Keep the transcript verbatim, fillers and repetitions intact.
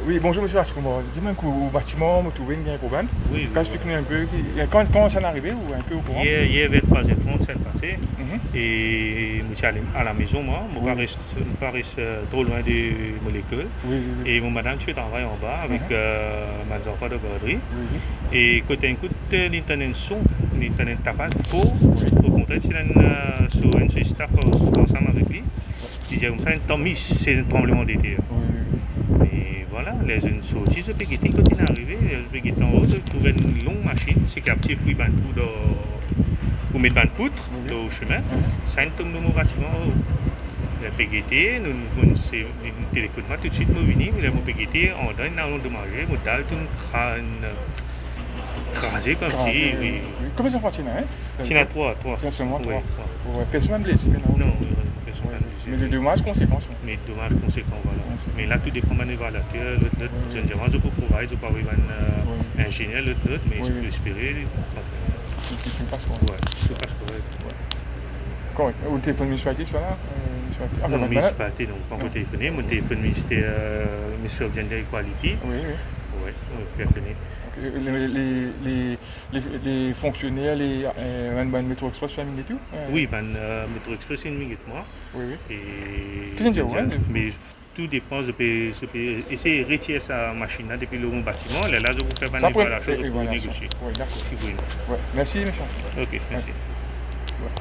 Oui, bonjour monsieur Ascomo. Dis-moi au bâtiment, vous trouvez un problème. Oui, oui. Quand explique-nous un peu, quand, quand ça est arrivé ou un peu au courant. Hier, hier vers trois heures trente, c'est passé. Mhm. Et je suis allé à la maison, moi. Je ne Oui. reste pas reste trop loin de mon école. Oui, oui, oui. Et mon madame, tu travaille en bas avec Mhm. euh, mes enfants de garderie. Oui, oui. Et quand tu écoutes l'internet son, l'internet tapas faux, Oui. au contraire, tu as sur un staff ensemble avec lui. Il dit comme ça, tant mis, c'est un tremblement de terre. Oui, oui. Et voilà, les jeunes sorties, je peux guetter quand il est arrivé, je peux guetter en haut, je trouve une longue machine, c'est capté puis ben tout pour mettre une poutre Oui. dans le chemin. Mhm. Ça tombe dans mon bâtiment. Je peux guetter, nous nous téléphone tout de suite, nous venons, nous avons guetter, on donne, on de manger, on dalle tout crâne, crasé comme Crasé, si, oui. oui. Combien d'enfants tu as, hein? Tu en as trois, trois. Tu as seulement Oui, trois. trois. Ouais. Personne blessé maintenant. Non, personne Ouais. pas blessé. Mais les dommages conséquences. Mais dommage conséquent, voilà. Ouais, c'est- Mais là, tout dépend de l'évaluateur. L'autre, l'autre, Ouais, je ouais. ne dirais pas, je peux prouver, je peux avoir un Ouais. ingénieur, l'autre, l'autre, mais Ouais, je ouais. peux espérer. Si si tu me passes quoi. Ouais, c'est pas correct. Correct. Au téléphone municipalité, tu vois là euh, municipalité. Ah, Non, ben, mais maintenant- c'est pas non, pas Non. mon téléphone, mon téléphone ministère, euh, ministère of Gender Equality. Oui, oui. Ouais, on peut téléphoner. Ok. Les, les, les, les, les fonctionnaires, les euh, ben, Métro Express, tu as mis tout euh, Oui, ben, euh, Métro Express, c'est une minute, moi. Oui, oui. Et. Tu viens de dire, ouais, Mais tout dépend, je peux, je peux essayer de retirer sa machine là depuis le bon bâtiment. Là, là, je vous fais Ça une prend évaluation évaluation. pour négocier. Oui, d'accord. Si vous voulez. Ouais. Merci, monsieur. Ok, merci. Ouais.